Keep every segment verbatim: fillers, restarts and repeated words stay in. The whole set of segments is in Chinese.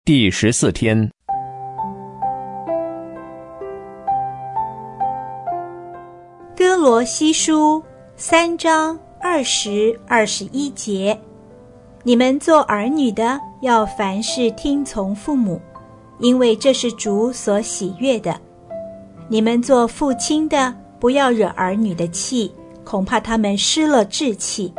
第十四天。 哥罗西书三章二十、二十一节，你们做儿女的，要凡事听从父母，因为这是主所喜悦的。你们做父亲的，不要惹儿女的气，恐怕他们失了志气。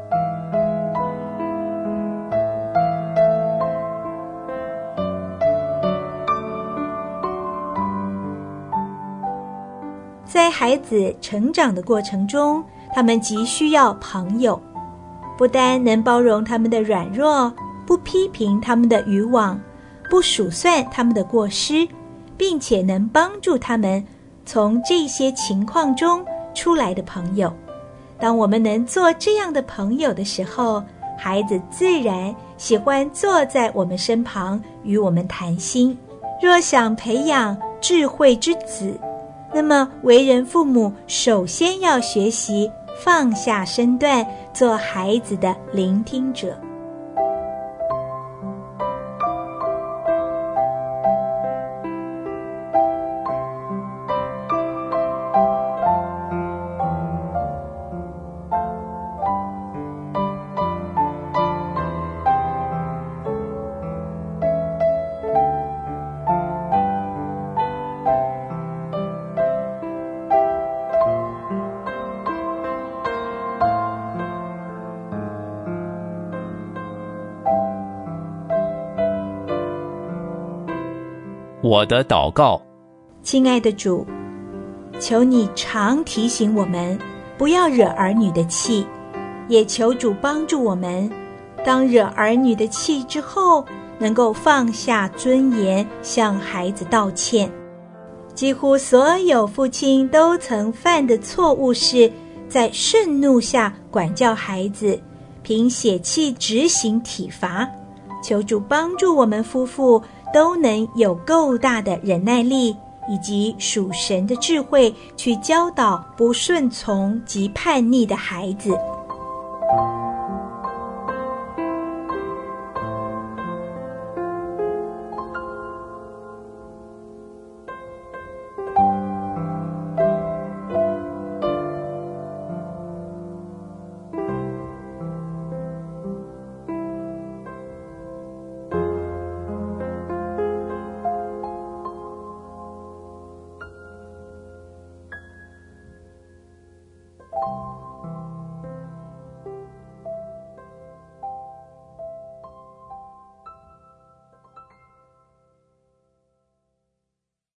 在孩子成长的过程中，他们急需要朋友，不单能包容他们的软弱，不批评他们的渔网，不数算他们的过失，并且能帮助他们从这些情况中出来的朋友。当我们能做这样的朋友的时候，孩子自然喜欢坐在我们身旁与我们谈心。若想培养智慧之子，那么为人父母首先要学习放下身段，做孩子的聆听者。 我的祷告。 亲爱的主，求你常提醒我们不要惹儿女的气，也求主帮助我们，当惹儿女的气之后，能够放下尊严，向孩子道歉。几乎所有父亲都曾犯的错误是在盛怒下管教孩子，凭血气执行体罚。求主帮助我们夫妇都能有够大的忍耐力，以及属神的智慧，去教导不顺从及叛逆的孩子。